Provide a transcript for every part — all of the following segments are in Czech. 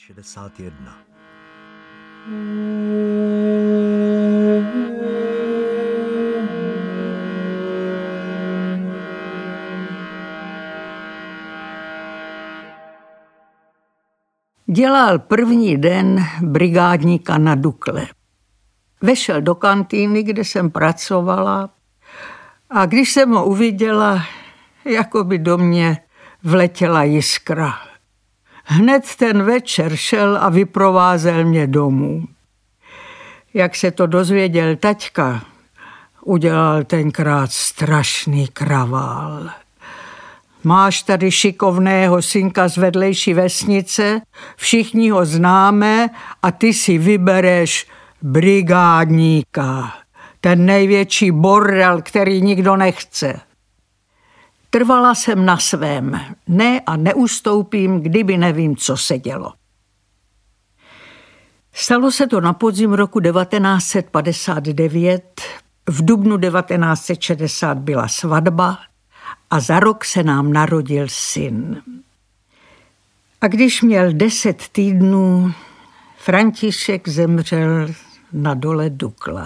1961. Dělal první den brigádníka na Dukle. Vešel do kantýny, kde jsem pracovala, a když jsem ho uviděla, jako by do mě vletěla jiskra. Hned ten večer šel a vyprovázel mě domů. Jak se to dozvěděl taťka, udělal tenkrát strašný kravál. Máš tady šikovného synka z vedlejší vesnice, všichni ho známe a ty si vybereš brigádníka. Ten největší bordel, který nikdo nechce. Trvala jsem na svém. Ne a neustoupím, kdyby nevím, co se dělo. Stalo se to na podzim roku 1959. V dubnu 1960 byla svatba a za rok se nám narodil syn. A když měl 10 týdnů, František zemřel na dole Dukla.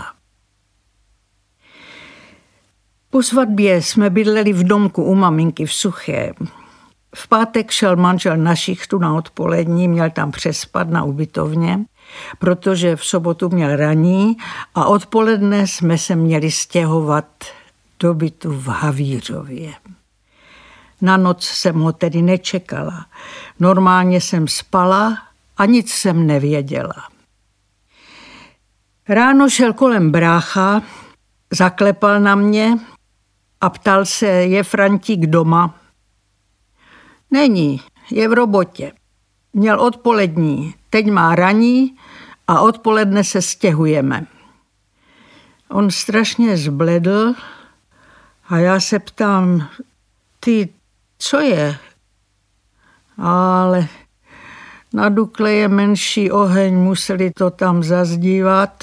Po svatbě jsme bydleli v domku u maminky v Suché. V pátek šel manžel na šichtu na odpolední, měl tam přespat na ubytovně, protože v sobotu měl raní a odpoledne jsme se měli stěhovat do bytu v Havířově. Na noc jsem ho tedy nečekala. Normálně jsem spala a nic jsem nevěděla. Ráno šel kolem brácha, zaklepal na mě a ptal se, je Frantík doma? Není, je v robotě. Měl odpolední, teď má raní a odpoledne se stěhujeme. On strašně zbledl a já se ptám, ty, co je? Ale na Dukle je menší oheň, museli to tam zazdívat.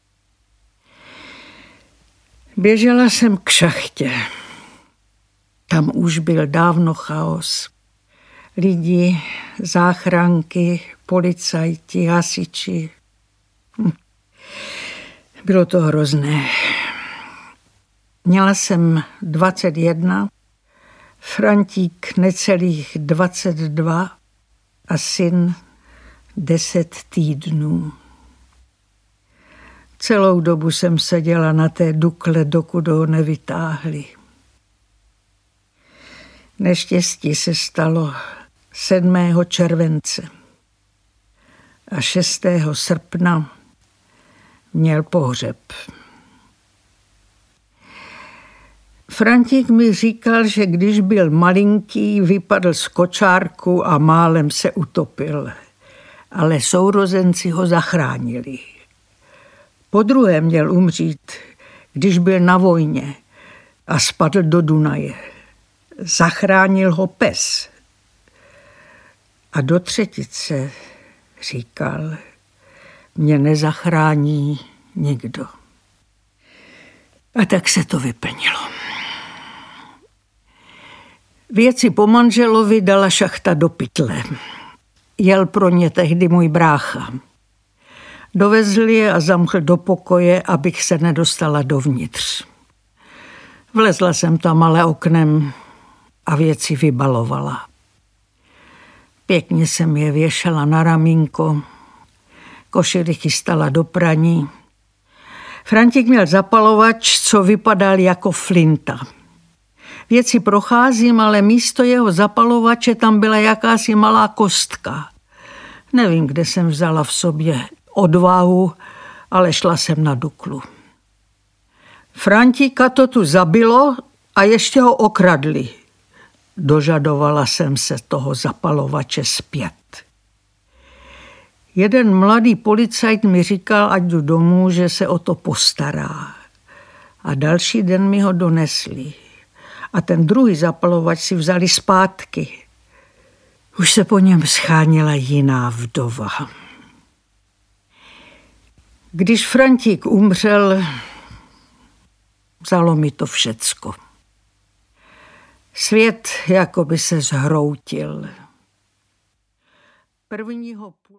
Běžela jsem k šachtě. Tam už byl dávno chaos. Lidi, záchranky, policajti, hasiči. Bylo to hrozné. Měla jsem 21, Frantík necelých 22 a syn 10 týdnů. Celou dobu jsem seděla na té Dukle, dokud ho nevytáhli. Neštěstí se stalo 7. července a 6. srpna měl pohřeb. Frantík mi říkal, že když byl malinký, vypadl z kočárku a málem se utopil, ale sourozenci ho zachránili. Podruhé měl umřít, když byl na vojně a spadl do Dunaje. Zachránil ho pes. A do třetice říkal, mě nezachrání nikdo. A tak se to vyplnilo. Věci po manželovi dala šachta do pytle. Jel pro ně tehdy můj brácha. Dovezli je a zamkl do pokoje, abych se nedostala dovnitř. Vlezla jsem tam ale oknem a věci vybalovala. Pěkně jsem je věšela na ramínko, košily chystala do praní. Frantík měl zapalovač, co vypadal jako flinta. Věci procházím, ale místo jeho zapalovače tam byla jakási malá kostka. Nevím, kde jsem vzala v sobě odvahu, ale šla jsem na Duklu. Frantíka to tu zabilo a ještě ho okradli. Dožadovala jsem se toho zapalovače zpět. Jeden mladý policajt mi říkal, ať jdu domů, že se o to postará. A další den mi ho donesli. A ten druhý zapalovač si vzali zpátky. Už se po něm scháněla jiná vdova. Když Frantík umřel, vzalo mi to všecko. Svět jako by se zhroutil. 1.